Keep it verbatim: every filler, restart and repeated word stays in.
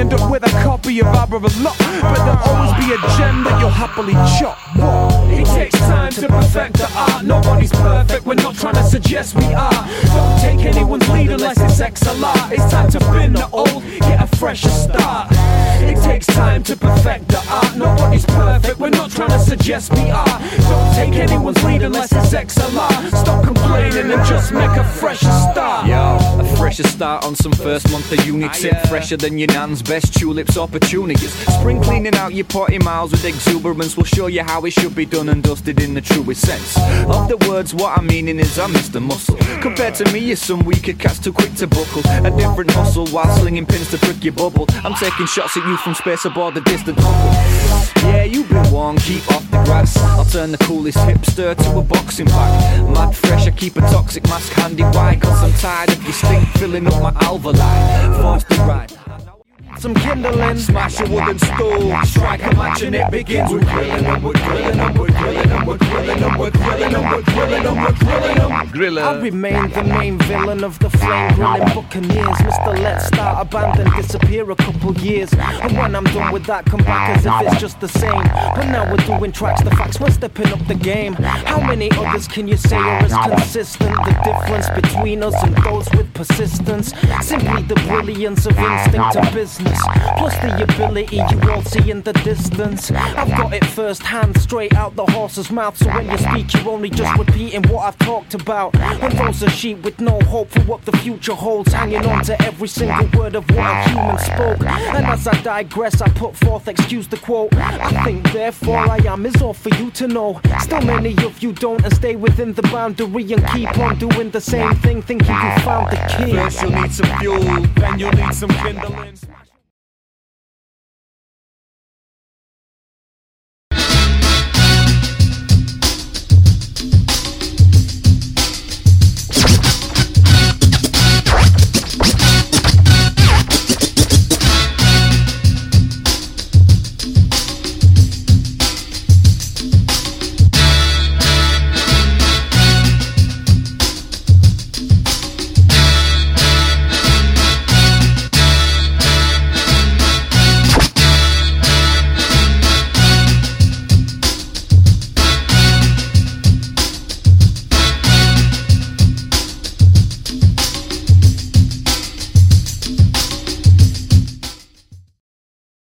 end up with a copy of Abra a lot, but there'll always be a gem that you'll happily chop. It takes time to perfect the art. Nobody's perfect, we're not trying to suggest we are. Don't take anyone's lead unless it's X L R. It's time to bin the old, get a fresher start. It takes time to perfect the art. Nobody's perfect, we're not trying to suggest we are. Don't take anyone's lead unless it's X L R. Stop complaining and just make a fresher start. Yo, a fresher start on some first month of uni tip. Fresher than your nan's best tulips opportunities. Spring cleaning out your potty miles with exuberance will show you how it should be done and dusted in the truest sense of the words. What I'm meaning is I'm Mister Muscle. Compared to me, you're some weaker cats too quick to buckle. A different hustle while slinging pins to prick your bubble. I'm taking shots at you from space aboard the distant hubble. Yeah, you've been warned, keep off the grass. I'll turn the coolest hipster to a boxing bag. Mad fresh, I keep a toxic mask handy. Why? Cause I'm tired of your stink filling up my alveoli. Forced to ride some kindling, smash a wooden stool, strike a match and it begins. We're grilling them, we're grilling them, we're grilling them, we're grilling them, we're grilling them, we're grilling them, we're grilling them. Griller. I remain the main villain of the flame grilling buccaneers. Mister Let's Start, abandon, disappear a couple years. And when I'm done with that, come back as if it's just the same. But now we're doing tracks, the facts, we're stepping up the game. How many others can you say are as consistent? The difference between us and those with persistence, simply the brilliance of instinct to business, plus the ability you all see in the distance. I've got it first hand, straight out the horse's mouth. So when you speak, you're only just repeating what I've talked about. And those are sheep with no hope for what the future holds, hanging on to every single word of what a human spoke. And as I digress, I put forth, excuse the quote, I think therefore I am is all for you to know. Still many of you don't and stay within the boundary and keep on doing the same thing, thinking you found the key. First you'll need some fuel, then you'll need some kindling.